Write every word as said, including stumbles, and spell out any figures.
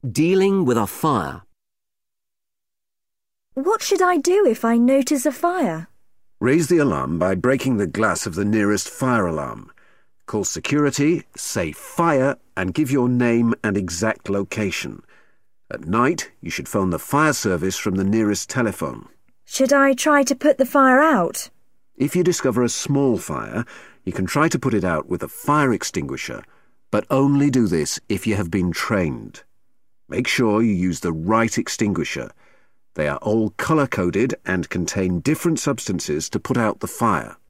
Dealing with a fire. What should I do if I notice a fire? Raise the alarm by breaking the glass of the nearest fire alarm. Call security, say fire, and give your name and exact location. At night, you should phone the fire service from the nearest telephone. Should I try to put the fire out? If you discover a small fire, you can try to put it out with a fire extinguisher, but only do this if you have been trained. Make sure you use the right extinguisher. They are all colour-coded and contain different substances to put out the fire.